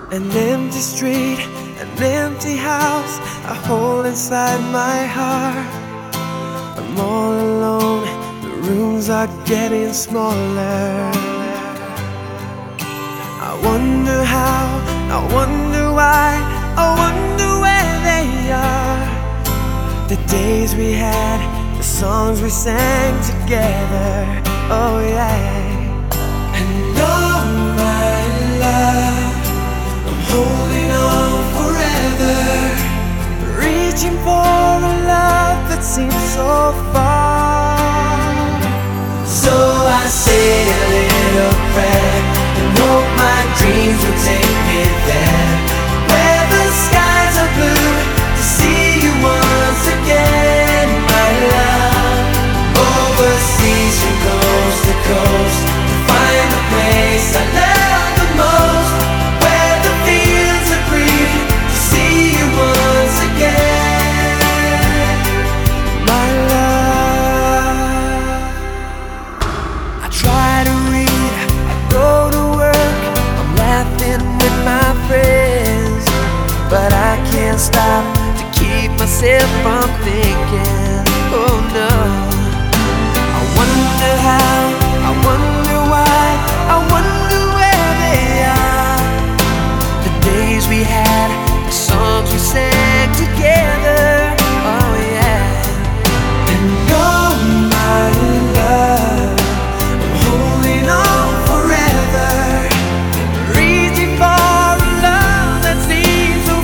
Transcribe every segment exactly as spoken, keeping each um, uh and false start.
An empty street, an empty house, a hole inside my heart. I'm all alone, the rooms are getting smaller. I wonder how, I wonder why, I wonder where they are. The days we had, the songs we sang together, oh yeah. And oh my love, I'm holding on forever, reaching for a love that seems so far. So I say a little prayer and hope my dreams will take me there, where the skies are blue, to see you once again, my love. Overseas from coast to coast, to find the place I love the most, where the fields are green, to see you once again, my love. I try to read, I go to work, I'm laughing with my friends, but I can't stop to keep myself from thinking, oh no. I wonder how, I wonder why, I wonder where they are. The days we had, the songs we sang together, oh yeah. And oh my love, I'm holding on forever, reaching for a love that seems so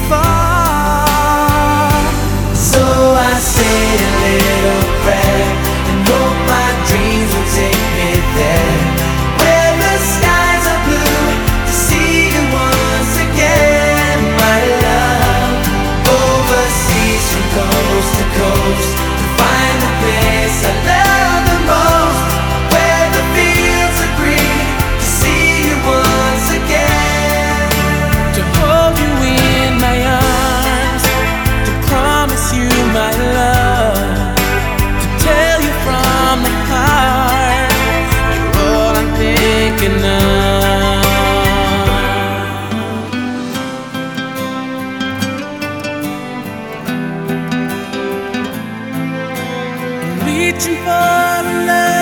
far. So I say a little prayer and hope my dreams will take me there, where the skies are blue, to see you once again, my love. Overseas from coast to coast, to find the place I love the most, where the fields are green, to see you once again, to hold you in my arms, to promise you my love, to tell you from the heart, you're all I'm thinking of. Reaching for love